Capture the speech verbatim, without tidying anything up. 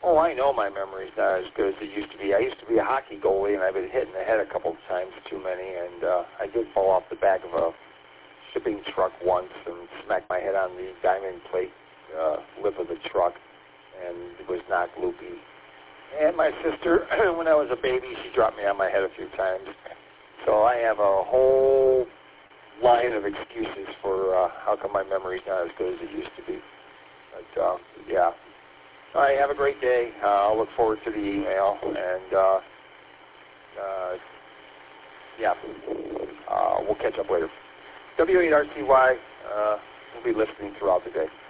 Oh, I know my memory's not as good as it used to be. I used to be a hockey goalie, and I've been hit in the head a couple of times too many, and uh, I did fall off the back of a shipping truck once and smacked my head on the diamond plate uh, lip of the truck, and it was knocked loopy. And my sister, when I was a baby, she dropped me on my head a few times. So I have a whole line of excuses for uh, how come my memory's not as good as it used to be. But, uh, yeah. All right, have a great day. Uh, I'll look forward to the email. And, uh, uh, yeah, uh, we'll catch up later. W eight R C Y, uh, we'll be listening throughout the day.